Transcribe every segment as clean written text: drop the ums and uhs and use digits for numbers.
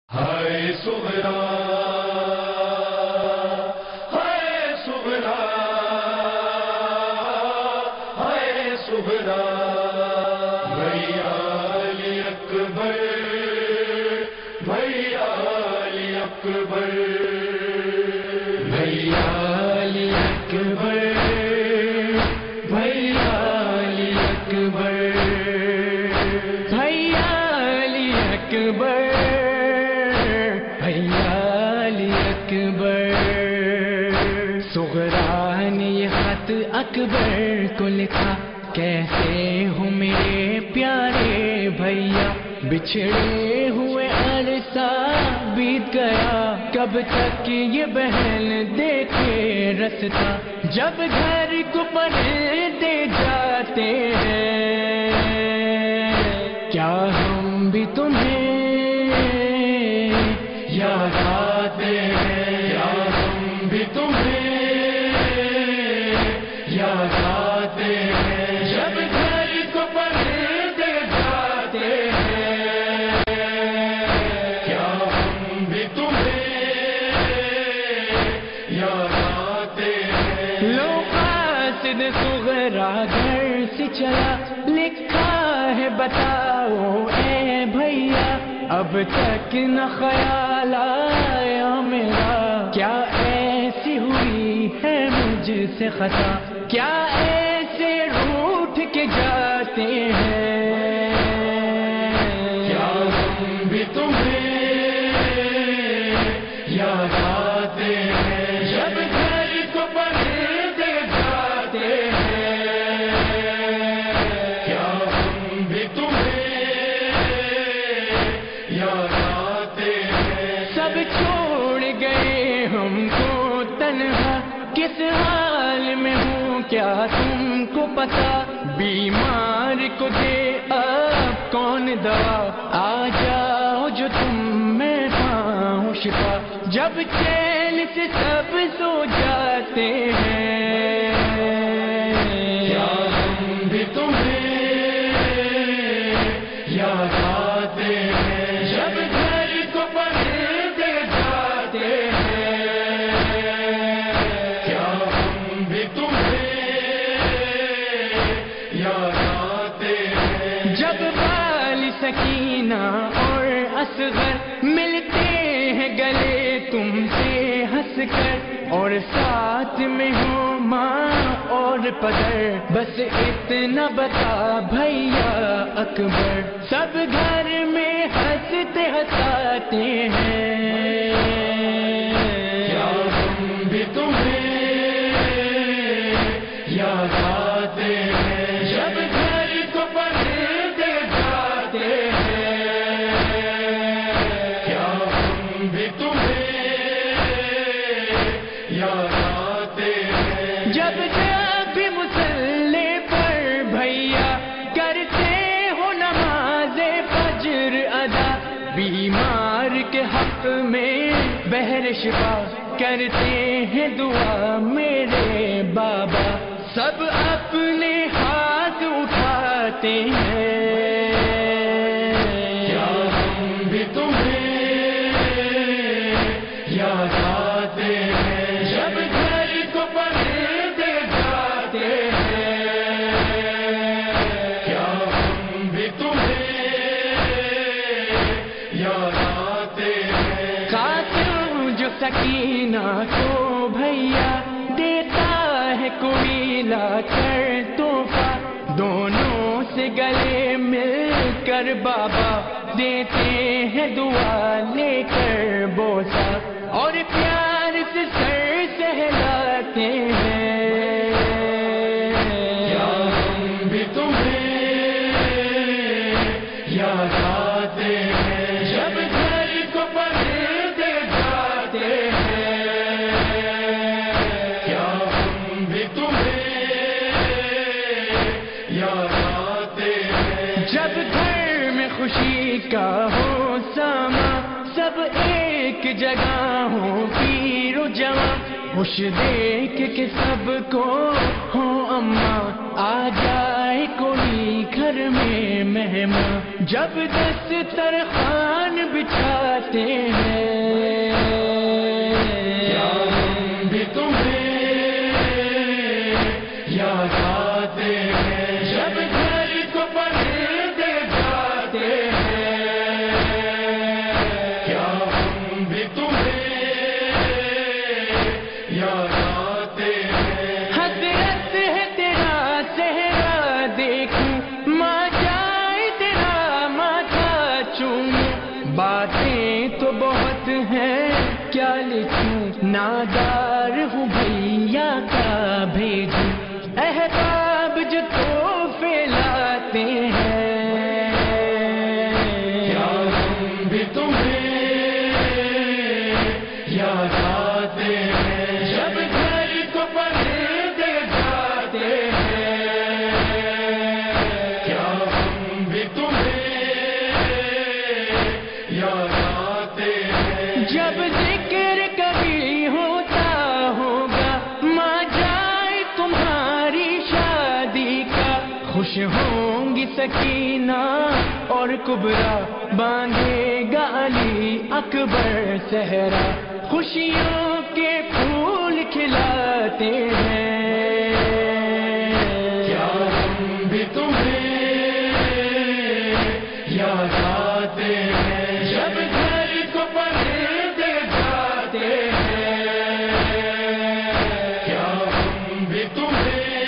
ہائے صغرا ہائے صغرا ہائے صغرا بھیا علی اکبر بھیا علی اکبر بھیا علی اکبر بھیا علی اکبر بھیا علی اکبر صغرا نے یہ خط اکبر کو لکھا، کیسے ہو میرے پیارے بھیا، بچھڑے ہوئے عرصہ بیت گیا، کب تک یہ بہن دیکھے رستا، جب گھر کو پردے جاتے ہیں، کیا ہم بھی تمہیں یاد آتے ہیں، کیا ہم بھی تمہیں یاد آتے ہیں، جب گھر کو پردے جاتے ہیں، کیا ہم بھی تمہیں یاد آتے ہیں۔ لو قاصد صغرا گھر سے چلا، لکھا ہے بتاؤ اے بھیا، اب تک نہ خیال آیا میرا، کیا ایسی ہوئی ہے مجھ سے خطا، کیا ایسے روٹھ کے جاتے ہیں، کیا ہم بھی تمہیں یاد آتے ہیں، جب گھر کو پردے جاتے ہیں، کیا ہم بھی تمہیں یاد آتے ہیں۔ سب چھوڑ گئے ہم کو تنہا، کس حال میں ہوں کیا تم کو پتا، بیمار کو دے اب کون دوا، آ جاؤ جو تم میں پاؤں شفا، جب چین سے سب سو جاتے ہیں، کیا ہم بھی تمہیں یاد آتے ہیں، جب گھر کو پردے جاتے ہیں، کیا ہم بھی تمہیں یاد آتے ہیں۔ جب والی سکینہ اور اصغر ملتے ہیں گلے تم سے ہنس کر، اور ساتھ میں ہو ماں اور پدر، بس اتنا بتا بھیا اکبر، سب گھر میں ہنستے ہنساتے ہیں، کیا ہم بھی تمہیں یاد آتے ہیں، جب گھر کو پردے جاتے ہیں، کیا ہم بھی تمہیں یاد آتے ہیں۔ جب بھی مصلی پر بھیا کرتے ہو نماز فجر ادا، بیمار کے حق میں بہر شفا کرتے ہیں دعا میرے بابا، سب اپنے ہاتھ اٹھاتے ہیں، کیا ہم بھی تمہیں یاد آتے ہیں، جب گھر کو پردے جاتے ہیں، کیا ہم بھی تمہیں یاد آتے ہیں۔ قاتل جو سکینہ کو بھیا دیتا ہے کوئی لا کر تحفہ، دونوں سے گلے مل کر بابا دیتے ہیں دعا لے کر بوسہ، اور پیار سے سر سہلاتے ہیں، کیا ہم بھی تمہیں یاد آتے ہیں، جب گھر کو پردے جاتے ہیں، کیا ہم بھی تمہیں یاد آتے ہیں۔ جب گھر میں خوشی کا ہو ساما، سب ایک جگہ ہو پیر و جوان، خوش دیکھ کے سب کو ہو اماں، آ جائے کوئی گھر میں مہمان جب دسترخوان بچھاتے ہیں، کیا ہم بھی تمہیں یاد آتے ہیں جب گھر کو پڑھتے جاتے ہیں، کیا ہم بھی تمہیں یاد آتے ہیں۔ حسرت ہے تیرا چہرہ دیکھوں، ماں جائے تیرا ماتھا چوموں، باتیں تو بہت ہیں کیا لکھوں، نادار ہوں بھیا کا بھیجوں، احباب جو تحفے لاتے ہیں، کیا ہم بھی تمہیں یاد آتے ہیں جب گھر کو پڑھتے جاتے ہیں، کیا ہم بھی تمہیں یاد آتے ہیں۔ جب ذکر کبھی ہوتا ہوگا ماں جائے تمہاری شادی کا، خوش ہوں گی سکینہ اور کبرا، باندھے گا علی اکبر صحرا، خوشیوں کے پھول کھلاتے ہیں، کیا ہم بھی تمہیں یاد آتے ہیں جب گھر کو پڑھتے جاتے ہیں، کیا ہم بھی تمہیں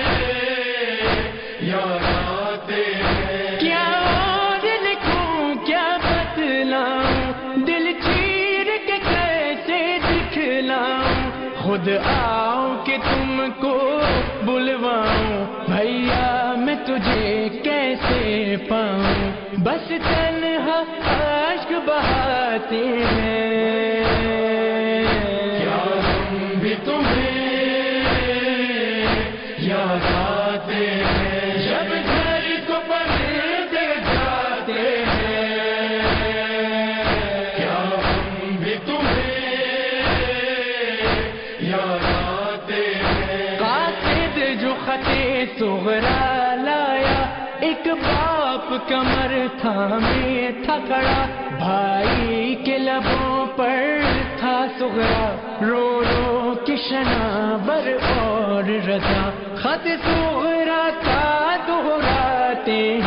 یاد آتے ہیں۔ کیا اور لکھوں کیا بتلاؤں، دل چیر کے کیسے دکھلاؤں، خود آؤں کہ تم کو بلواؤں، بھیا میں تجھے کیسے پاؤں، بس تنہا اشک بہاتے ہیں، کیا ہم بھی تمہیں یاد آتے ہیں جب گھر کو پڑھتے جاتے ہیں، کیا ہم بھی تمہیں یاد آتے ہیں۔ قاصد جو خطِ صغرا لایا، ایک باپ کمر تھامے تھا کھڑا، بھائی کے لبوں پر تھا صغرا، رو رو کے شناور اور رضا، خط صغرا کا دہراتے